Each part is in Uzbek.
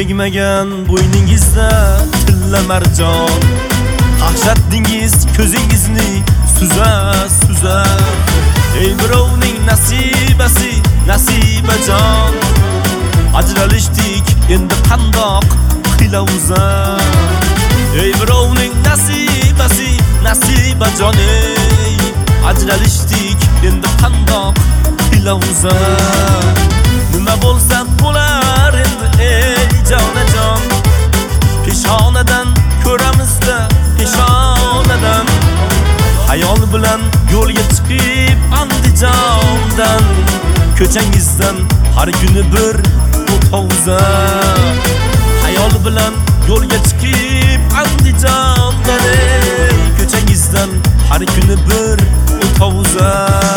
tegmagan bo'yningizda tilla marjon, qaqshat dengiz ko'zingizni suza. Ey birovning nasibasi, nasibajon, ajralishdik endi qandoq qilavuza. Ey birovning nasibasi, nasibajon, ey ajralishdik endi qandoq qilavuza. Nima bo'lsa bo'lar endi ey jonajon, peshonadan ko'ramizda peshonadan. Hayol bilan yo'lga chiqib Andijondan, ko'changizdan har kuni bir o'tovza. Hayol bilan yo'lga chiqib Andijondan, ko'changizdan har kuni bir o'tovza.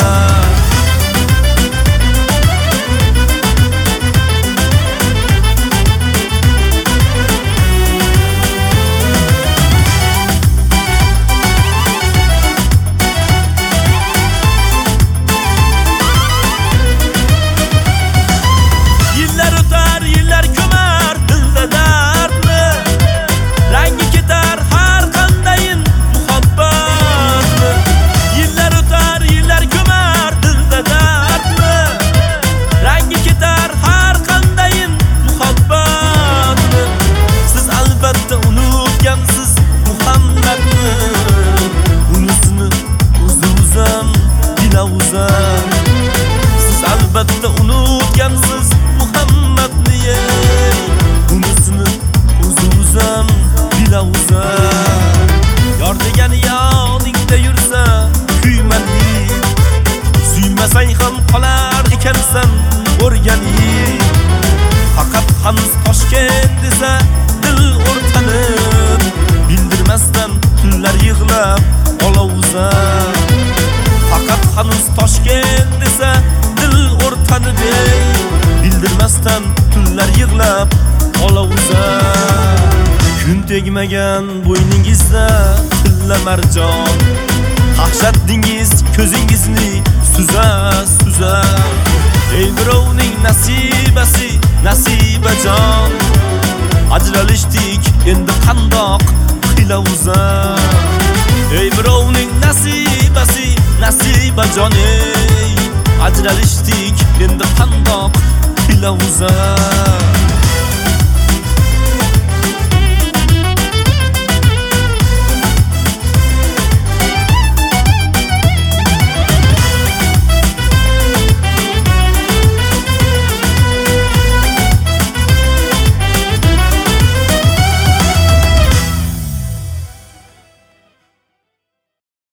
Siz albatta unutgansiz Muhammadni, unisini o'zim bilavuza. Yor degani yoningda yursa kuymanli, suymasang ham qolar ekansan o'rganib. Faqat hanuz Toshkent desa dil o'rtanib, bildirmasdan tunlar yig'lab olavuza. Faqat hanuz Toshkent desa dil o'rtanib, bildirmasdan tunlar yig'lab olavuza. Kun tegmagan bo'yningizda tilla marjon, qaqshat dengiz ko'zingizni suza. Ey birovning nasibasi, nasibajon, ajralishdik endi qandoq qilavuza. Ey birovning nasibasi, nasibajon, ey ajralishdik endi qandoq qilavuza.